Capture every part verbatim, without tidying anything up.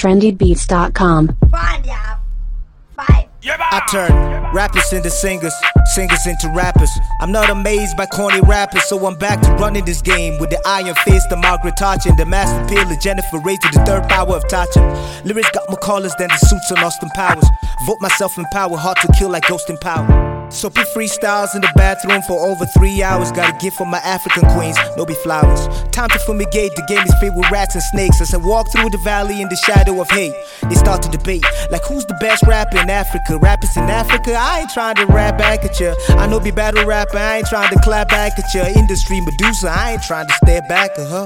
trendy beats dot com. Find ya. Five. I turn rappers into singers, singers into rappers. I'm not amazed by corny rappers, so I'm back to running this game with the iron fist of Margaret Thatcher and the master appeal of Jennifer Ray to the third power of Thatcher. Lyrics got more colors than the suits on Austin Powers. Vote myself in power, hard to kill like Ghost in Power. Soapy freestyles in the bathroom for over three hours. Got a gift for my African queens, no be flowers. Time to fumigate, the game is filled with rats and snakes. As I walk through the valley in the shadow of hate, they start to debate, like who's the best rapper in Africa? Rappers in Africa, I ain't trying to rap back at ya. I know be battle rapper, I ain't trying to clap back at ya. Industry Medusa, I ain't trying to stare back at her.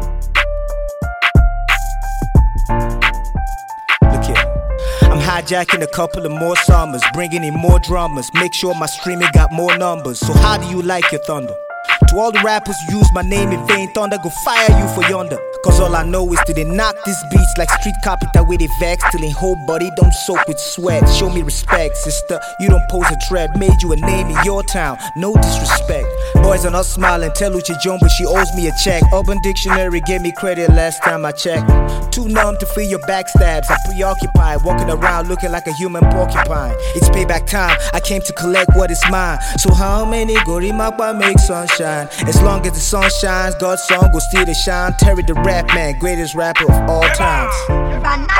Look here, I'm hijacking a couple of more summers, bringing in more drummers, make sure my streaming got more numbers. So how do you like your thunder? To all the rappers who use my name in vain, thunder go fire you for yonder. Cause all I know is that they knock these beats like street carpet that way they vex. Till in whole body don't soak with sweat. Show me respect, sister, you don't pose a threat. Made you a name in your town, no disrespect. Boys are not smiling, tell Uche Joan but she owes me a check. Urban Dictionary gave me credit last time I checked. Too numb to feel your backstabs, I'm preoccupied, walking around looking like a human porcupine. It's payback time, I came to collect what is mine. So how many Gorimapa make sunshine? As long as the sun shines, God's song will still to shine. Terry the rap man, greatest rapper of all times. Time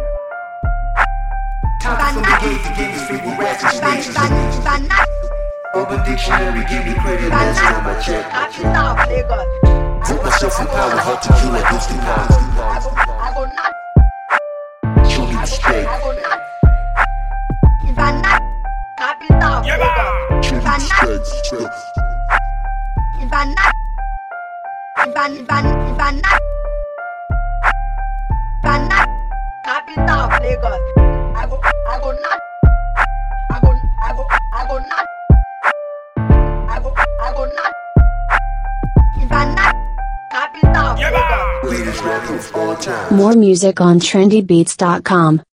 to fumigate, the game is filled with rats and snakes. Urban Dictionary give me credit last time I checked. Put myself in power, hard to kill like Ghost in Power. Show me respect. Show me respect. Ivan Ivan Ivan Ivan Ivan capital of Lagos. I go I go not I go I go I go not I go I go not Ivan capital of Lagos. Greatest rapper of all time. More music on trendy beats dot com.